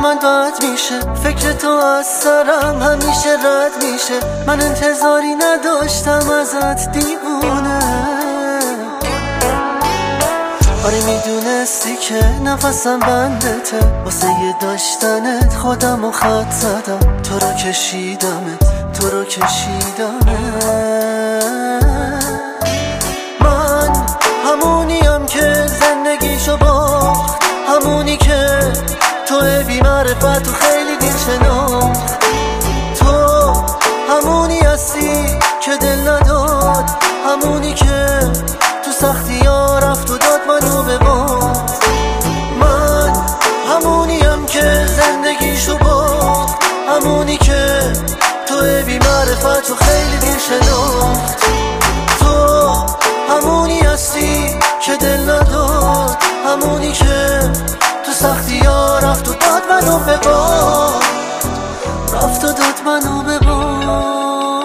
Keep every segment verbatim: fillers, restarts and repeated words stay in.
من بد میشه، فکر تو از سرم همیشه رد میشه. من انتظاری نداشتم ازت دیوونه. آره میدونستی که نفسم بندته، واسه یه داشتنت خودم و خط زدم. تو رو کشیدمت، تو رو کشیدمت. من همونیم که زندگیشو باخت، همونی که تو بی معرفت و خیلی دیر شناخت. تو همونی هستی که دل نداد، همونی که تو سختی ها رفت و داد منو به باد. من همونیم که زندگیشو باخت، همونی که تو بی معرفت و خیلی دیر شناخت. تو همونی هستی که دل نداد، همونی که تو سختی ها رفت و داد منو به باد. رفت و داد منو به باد.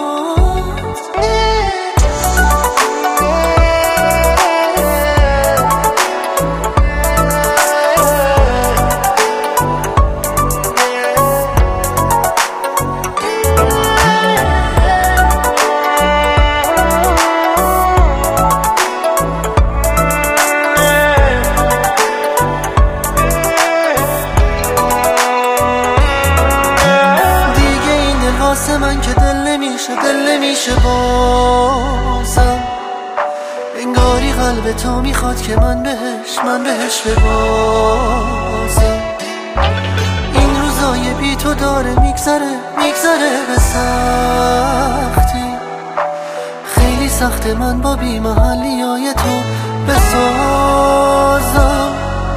واسه من که دل نمیشه، دل نمیشه بازم. انگاری قلب تو میخواد که من بهش، من بهش ببازم. این روزای بی تو داره میگذره، میگذره به سختی. خیلی سخته من با بی محلی های تو بسازم.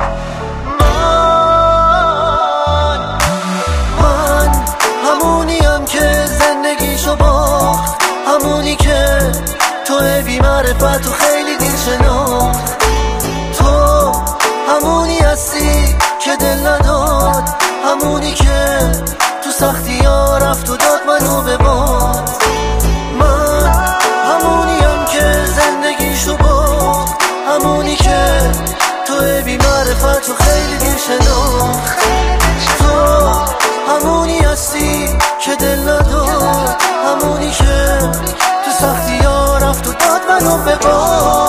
همونی که تو بی معرفت و خیلی دیر شناخت. تو همونی هستی که دل نداد، همونی که تو سختی ها رفت و داد منو به باد. من همونیم که زندگیشو باخت، همونی که تو بی معرفت و خیلی دیر شناخت. تو همونی هستی که دل نداد، همونی که تو سختی ها رفت و داد منو به باد.